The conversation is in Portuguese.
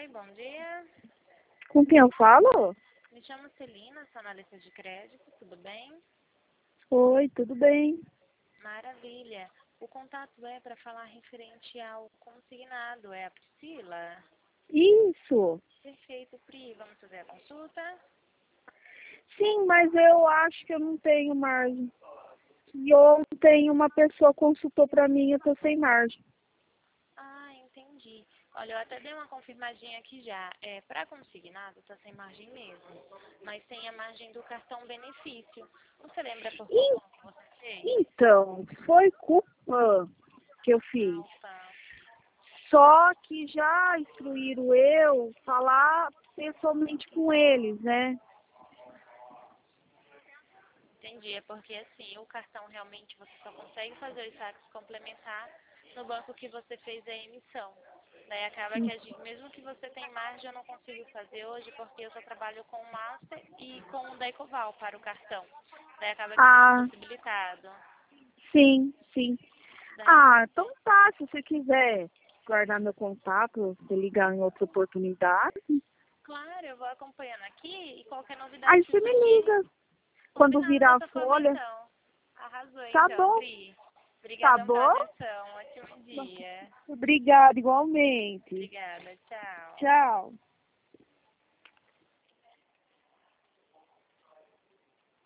bom dia. Com quem eu falo? Me chamo Celina, sou analista de crédito, tudo bem? Oi, tudo bem? Maravilha. O contato é para falar referente ao consignado, é a Priscila? Isso. Perfeito, Pri, vamos fazer a consulta? Sim, mas eu acho que eu não tenho margem. E ontem uma pessoa consultou para mim e eu tô sem margem. Ah, entendi. Olha, eu até dei uma confirmadinha aqui já. Para consignado, tá sem margem mesmo, mas tem a margem do cartão benefício. Você lembra por qual E- banco você fez? Então, foi culpa que eu fiz. Alfa. Só que já instruíram eu falar pessoalmente com eles, né? Entendi, é porque assim, o cartão realmente você só consegue fazer os saques complementar no banco que você fez a emissão. Daí acaba que a gente, mesmo que você tenha margem, eu não consigo fazer hoje porque eu só trabalho com o Master e com o da Ecoval para o cartão. Daí acaba que fica Ah, impossibilitado. sim, sim. Daí, Ah, então tá, se você quiser guardar meu contato, você ligar em outra oportunidade, claro, eu vou acompanhando aqui e qualquer novidade aí que você me surgir, liga. Quando combinado virar a dessa forma folha, então. Arrasou tá então, bom, Pri. tá Obrigadão pela bom? atenção. Ótimo dia. Obrigada, igualmente. Obrigada, tchau. Tchau.